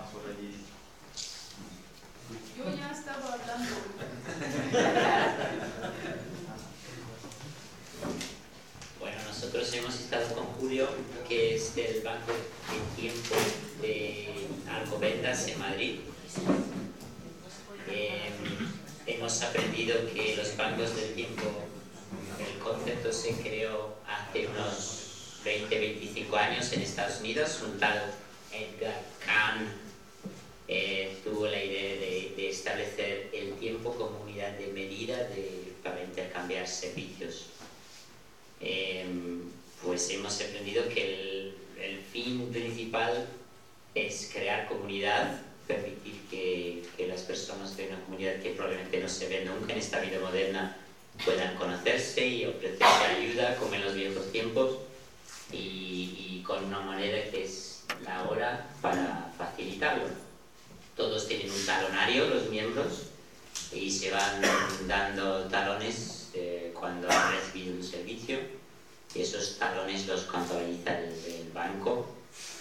por allí. Yo ya estaba hablando. Bueno, nosotros hemos estado con Julio, que es del Banco de Tiempo de Alcobendas en Madrid. Hemos aprendido que los bancos del tiempo, el concepto se creó hace unos 20-25 años en Estados Unidos. Un tal Edgar Kahn tuvo la idea de establecer el tiempo como unidad de medida para intercambiar servicios. Pues hemos aprendido que el fin principal es crear comunidad, permitir que las personas de una comunidad que probablemente no se ven nunca en esta vida moderna puedan conocerse y ofrecerse ayuda como en los viejos tiempos, y con una moneda que es la hora para facilitarlo. Todos tienen un talonario, los miembros, y se van dando talones cuando han recibido un servicio, y esos talones los contabiliza el banco.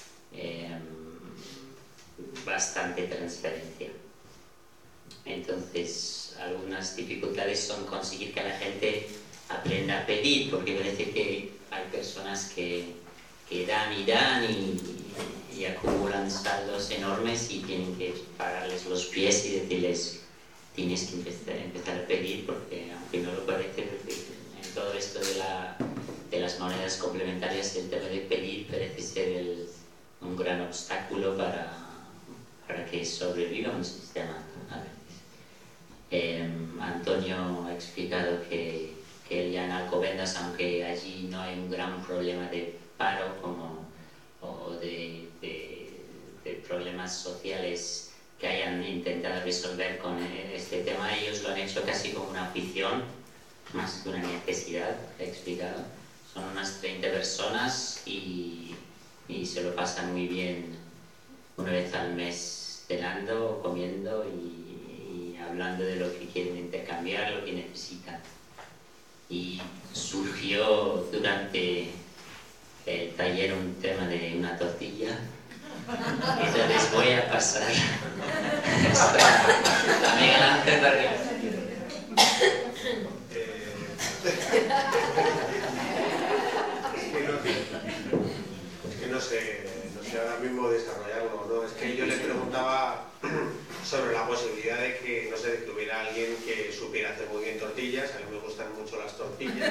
Bastante transparencia. Entonces, algunas dificultades son conseguir que la gente aprenda a pedir, porque parece que hay personas que dan y acumulan saldos enormes y tienen que pagarles los pies y decirles: tienes que empezar a pedir, porque aunque no lo parece, en todo esto de las monedas complementarias, el tema de pedir parece ser un gran obstáculo para que sobreviva un sistema a veces. Antonio ha explicado que él ya en Alcobendas, aunque allí no hay un gran problema de paro o de problemas sociales que hayan intentado resolver con este tema, ellos lo han hecho casi como una afición, más que una necesidad, he explicado. Son unas 30 personas y se lo pasan muy bien una vez al mes cenando, comiendo y hablando de lo que quieren intercambiar, lo que necesitan. Y surgió durante el taller un tema de una tortilla. Entonces voy a pasar a Miguel Ángel Barrio. No sé ahora mismo desarrollarlo, ¿no? Es que yo le preguntaba sobre la posibilidad de que, no sé, de que hubiera alguien que supiera hacer muy bien tortillas. A mí me gustan mucho las tortillas.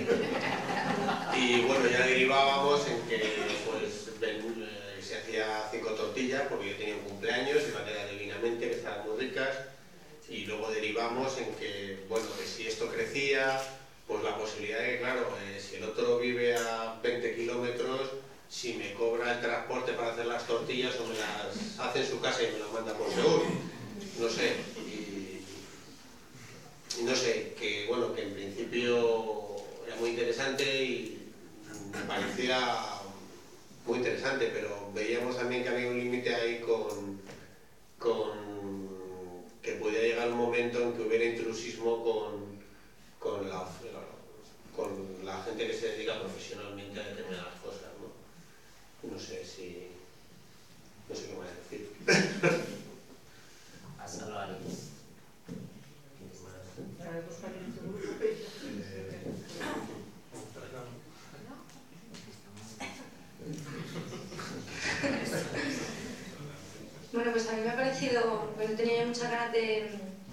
Y bueno, ya derivábamos en que pues se hacía 5 tortillas porque yo tenía un cumpleaños y me quedaba divinamente, que estaban muy ricas. Y luego derivamos en que, bueno, que si esto crecía, pues la posibilidad de que, claro, si el otro vive a 20 kilómetros, si me cobra el transporte para hacer las tortillas o me las hace en su casa y me las manda por seguro, no sé. Y no sé, que bueno, que en principio era muy interesante y me parecía muy interesante, pero veíamos también que había un límite ahí con que podía llegar un momento en que hubiera intrusismo con la gente que se dedica profesionalmente a determinadas cosas, ¿no? No sé qué más decir. Pásalo a Luis. Bueno, pues a mí me ha parecido, bueno, tenía muchas ganas de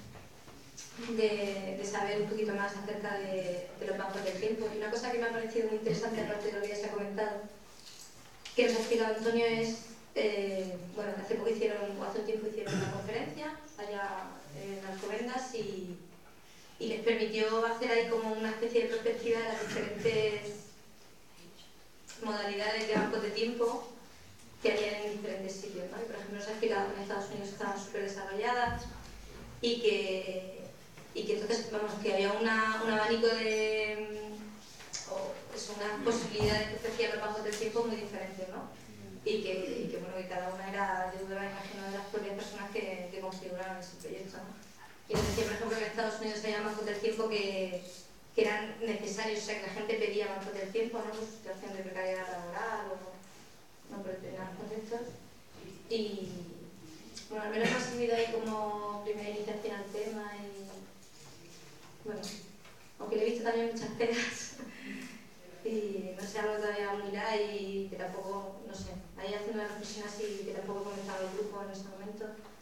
saber un poquito más acerca de los bancos del tiempo. Y una cosa que me ha parecido muy interesante, aparte de lo que ya se ha comentado, que nos ha explicado Antonio, es, bueno, hace un tiempo hicieron una conferencia allá en Alcobendas y les permitió hacer ahí como una especie de perspectiva de las diferentes modalidades de bancos de tiempo que había en diferentes sitios, ¿no? Y, por ejemplo, nos ha explicado que en Estados Unidos estaban súper desarrolladas y que entonces, vamos, que había un abanico de unas posibilidades que ofrecían los bancos del tiempo muy diferentes, ¿no? Y que bueno, que cada una era, yo me imagino, de las propias personas que configuraban ese proyecto, ¿no? Y nos decía, por ejemplo, que en Estados Unidos había bancos del tiempo que eran necesarios, o sea, que la gente pedía bancos del tiempo, ¿no? Por su situación de precariedad laboral o no por determinados conceptos. Y bueno, al menos hemos seguido ahí como primera iniciación al tema y, bueno, aunque le he visto también muchas pegas y no sé, algo todavía muy light y que tampoco, no sé, ahí haciendo una reflexión así que tampoco he comenzado el grupo en este momento.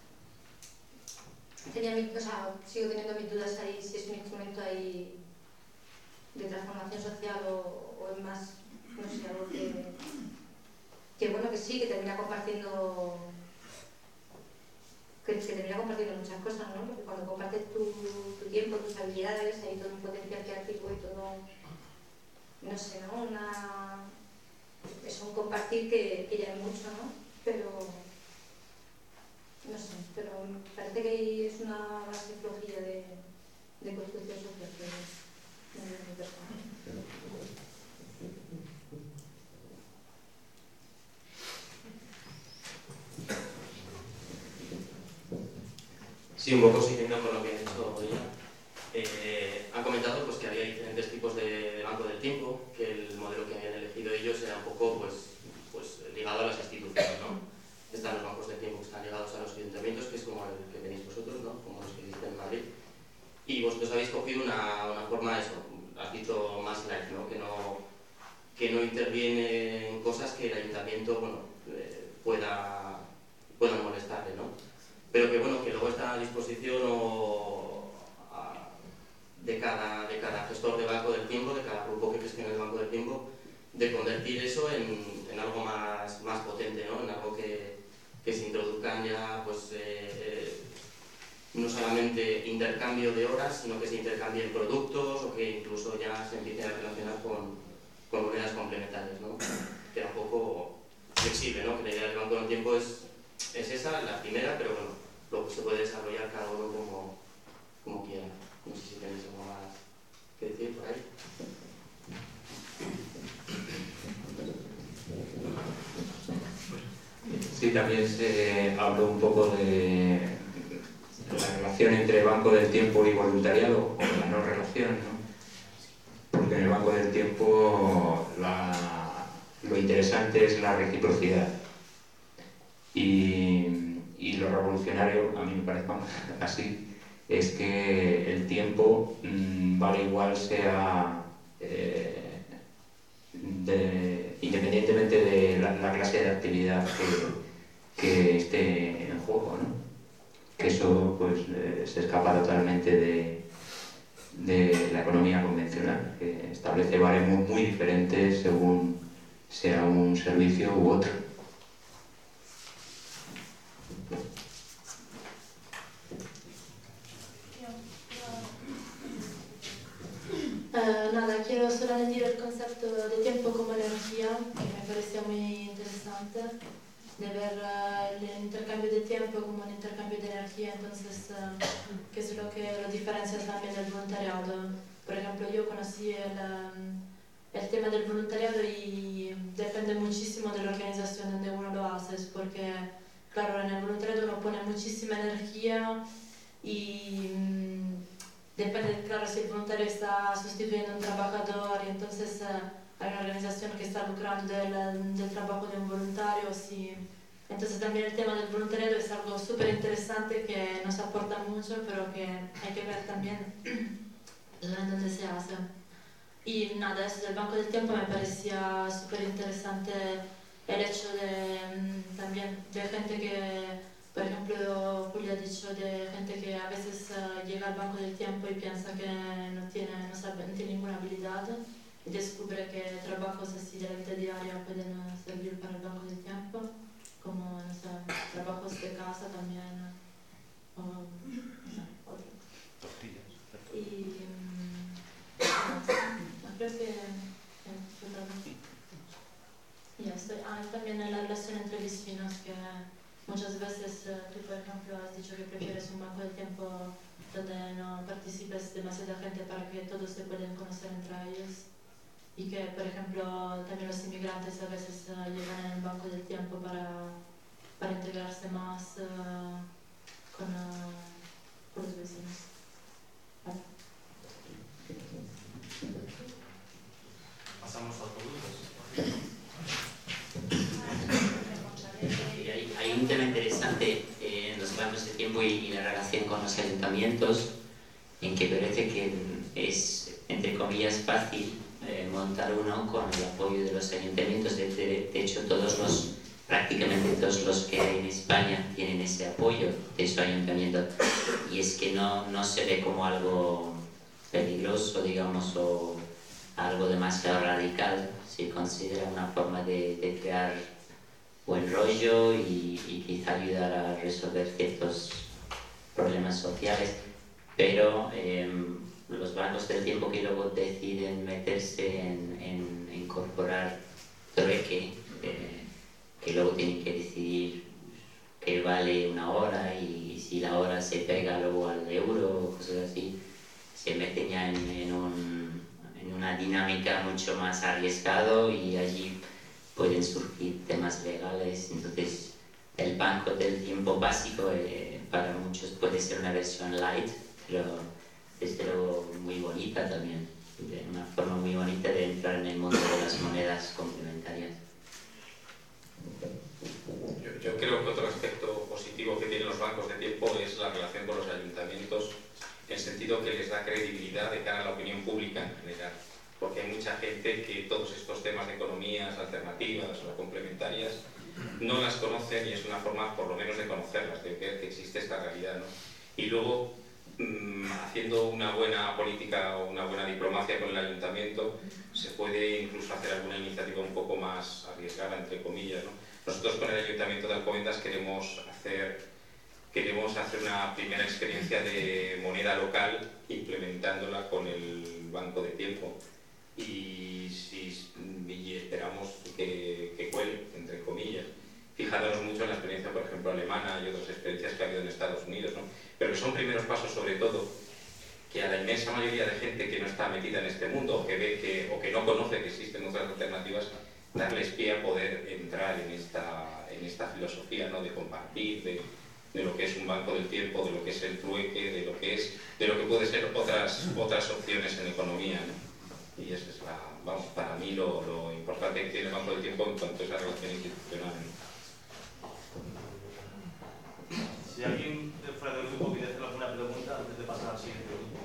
O sea, sigo teniendo mis dudas ahí si es un instrumento ahí de transformación social o es más, no sé, algo que bueno, que sí, que termina compartiendo muchas cosas, ¿no? Porque cuando compartes tu tiempo, tus habilidades, hay todo un potencial creativo y todo, no sé, ¿no? Es un compartir que ya es mucho, ¿no? Pero, no sé, pero parece que ahí es una base flojilla de construcción social, pero no es mi persona. Sí, un poco siguiendo con lo que ha dicho ella. Han comentado pues, que había diferentes tipos de banco del tiempo, que el modelo que habían elegido ellos era un poco pues ligado a las instituciones, ¿no? Están los bancos de tiempo que están ligados a los ayuntamientos, que es como el que tenéis vosotros, ¿no? Como los que existen en Madrid. Y vosotros habéis cogido una forma de eso, has dicho más light, ¿no? Que no interviene en cosas que el ayuntamiento bueno, pueda molestarle, ¿no? Pero que bueno, que luego está a disposición de cada gestor de banco del tiempo, de cada grupo que gestiona el banco del tiempo, de convertir eso en algo más potente, ¿no? En algo que se introduzcan ya pues no solamente intercambio de horas, sino que se intercambien productos o que incluso ya se empiecen a relacionar con monedas complementarias, ¿no? Que era un poco flexible, ¿no? Que la idea del banco del tiempo es esa, la primera, pero bueno, luego se puede desarrollar cada uno como quiera. No sé si tenéis algo más que decir por ahí. Sí, también se habló un poco de la relación entre banco del tiempo y voluntariado, o la no relación, ¿no? Porque en el banco del tiempo lo interesante es la reciprocidad. Y lo revolucionario, a mí me parece así, es que el tiempo vale igual sea independientemente de la clase de actividad que esté en juego, ¿no? Que eso pues se escapa totalmente de la economía convencional, que establece valores muy diferentes según sea un servicio u otro. Nada, quiero solo añadir el concepto de tiempo como energía, que me parecía muy interesante, de ver el intercambio de tiempo como un intercambio de energía, entonces, que es lo que lo diferencia también del voluntariado. Por ejemplo, yo conocí el tema del voluntariado y depende muchísimo de la organización donde uno lo hace, porque, claro, en el voluntariado uno pone muchísima energía y depende, claro, si el voluntario está sustituyendo a un trabajador y entonces hay una organización que está lucrando del trabajo de un voluntario. Sí. Entonces también el tema del voluntariado es algo súper interesante que nos aporta mucho, pero que hay que ver también dónde se hace. Y nada, eso del banco del tiempo me parecía súper interesante el hecho de también de gente que, por ejemplo, Julio ha dicho de gente que a veces llega al banco del tiempo y piensa que no tiene ninguna habilidad y descubre que trabajos así de la vida diaria pueden servir para el banco del tiempo, como no sé, trabajos de casa también, o no sé, otros. Y creo que también en la relación entre vecinos, que muchas veces tú, por ejemplo, has dicho que prefieres un banco de tiempo donde no participes demasiada gente para que todos se puedan conocer entre ellos, y que, por ejemplo, también los inmigrantes a veces llegan en el banco del tiempo para integrarse más con los vecinos. ¿Vale? Pasamos a autobuses. Hay un tema interesante en y la relación con los ayuntamientos, en que parece que es, entre comillas, fácil montar uno con el apoyo de los ayuntamientos. De hecho, prácticamente todos los que hay en España tienen ese apoyo de su ayuntamiento, y es que no se ve como algo peligroso, digamos, o algo demasiado radical. Se considera una forma de crear buen rollo y quizá ayudar a resolver ciertos problemas sociales, pero los bancos del tiempo que luego deciden meterse en incorporar trueque, que luego tienen que decidir qué vale una hora y si la hora se pega luego al euro o cosas así, se meten ya en una dinámica mucho más arriesgado, y allí pueden surgir temas legales. Entonces el banco del tiempo básico para muchos puede ser una versión light, pero desde luego muy bonita también, de una forma muy bonita de entrar en el mundo de las monedas complementarias. Yo creo que otro aspecto positivo que tienen los bancos de tiempo es la relación con los ayuntamientos, en el sentido que les da credibilidad de cara a la opinión pública en general, porque hay mucha gente que todos estos temas de economías alternativas o complementarias no las conocen, y es una forma por lo menos de conocerlas, de ver que existe esta realidad, ¿no? Y luego, haciendo una buena política o una buena diplomacia con el ayuntamiento, se puede incluso hacer alguna iniciativa un poco más arriesgada, entre comillas, ¿no? Nosotros con el Ayuntamiento de Alcobendas queremos hacer una primera experiencia de moneda local, implementándola con el banco de tiempo, y esperamos que cuele, entre comillas, fijándonos mucho en la experiencia, por ejemplo, alemana y otras experiencias que ha habido en Estados Unidos, ¿no? Pero que son primeros pasos, sobre todo, que a la inmensa mayoría de gente que no está metida en este mundo, o que ve o que no conoce que existen otras alternativas, darles pie a poder entrar en esta filosofía, ¿no? De compartir, de lo que es un banco del tiempo, de lo que es el trueque, de lo que puede ser otras opciones en economía, ¿no? Y eso es para mí lo importante que tiene el banco del tiempo en cuanto a esa relación institucional, ¿no? Si alguien fuera del grupo quiere hacer alguna pregunta antes de pasar al siguiente grupo.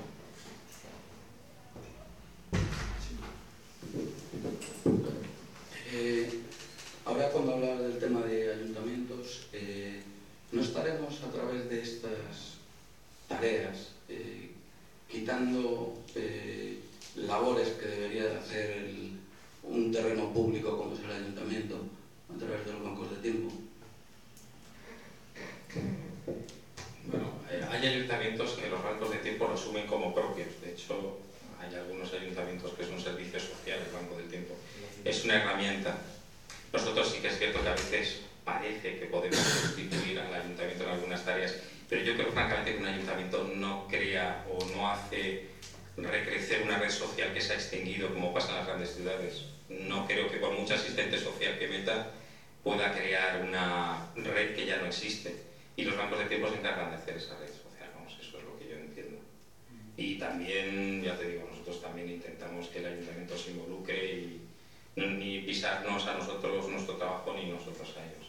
Ahora, cuando hablabas del tema de ayuntamientos, ¿no estaremos a través de estas tareas quitando labores que debería de hacer un terreno público como es el ayuntamiento a través de los bancos de tiempo? Bueno, hay ayuntamientos que los bancos de tiempo lo asumen como propios. De hecho, hay algunos ayuntamientos que es un servicio social, el banco del tiempo. Es una herramienta. Nosotros sí que es cierto que a veces parece que podemos sustituir al ayuntamiento en algunas tareas, pero yo creo francamente que un ayuntamiento no crea o no hace recrecer una red social que se ha extinguido como pasa en las grandes ciudades. No creo que por mucha asistente social que meta pueda crear una red que ya no existe. Y los bancos de tiempo se encargan de hacer esa red social, vamos, eso es lo que yo entiendo. Y también, ya te digo, nosotros también intentamos que el ayuntamiento se involucre y ni pisarnos a nosotros nuestro trabajo ni nosotros a ellos.